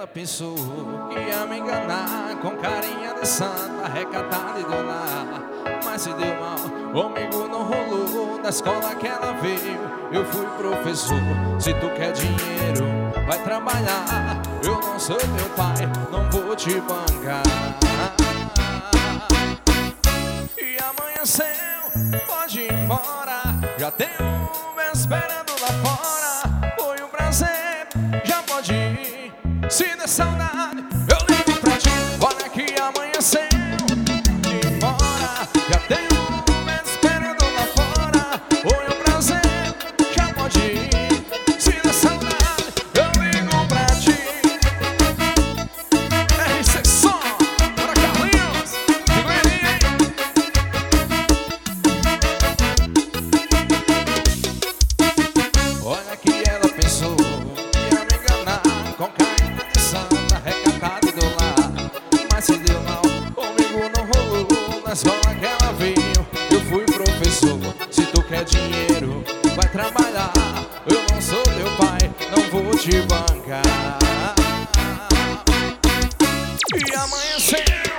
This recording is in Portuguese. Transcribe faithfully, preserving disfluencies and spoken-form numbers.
Ela pensou que ia me enganar com carinha de santa, recatada e do lar. Mas se deu mal, comigo não rolou. Da escola que ela veio, eu fui professor. Se tu quer dinheiro, vai trabalhar. Eu não sou teu pai, não vou te bancar. E amanheceu, pode ir embora. Já tem um me esperando lá fora. Foi um prazer, já pode ir. Se der saudade, eu ligo pra ti. Olha que amanheceu, pode ir embora. Já tem um me esperando lá fora. Foi um prazer, já pode ir. Se der saudade, eu ligo pra ti. R C Som, para Carlinhos, Figueirinha, hein? Olha que ela pensou que ia me enganar com carinha de santa, recatada e do lar. Mas se deu mal, comigo não rolou. Na escola que ela veio, eu fui professor. Se tu quer dinheiro, vai trabalhar. Eu não sou teu pai, não vou te bancar. E amanheceu,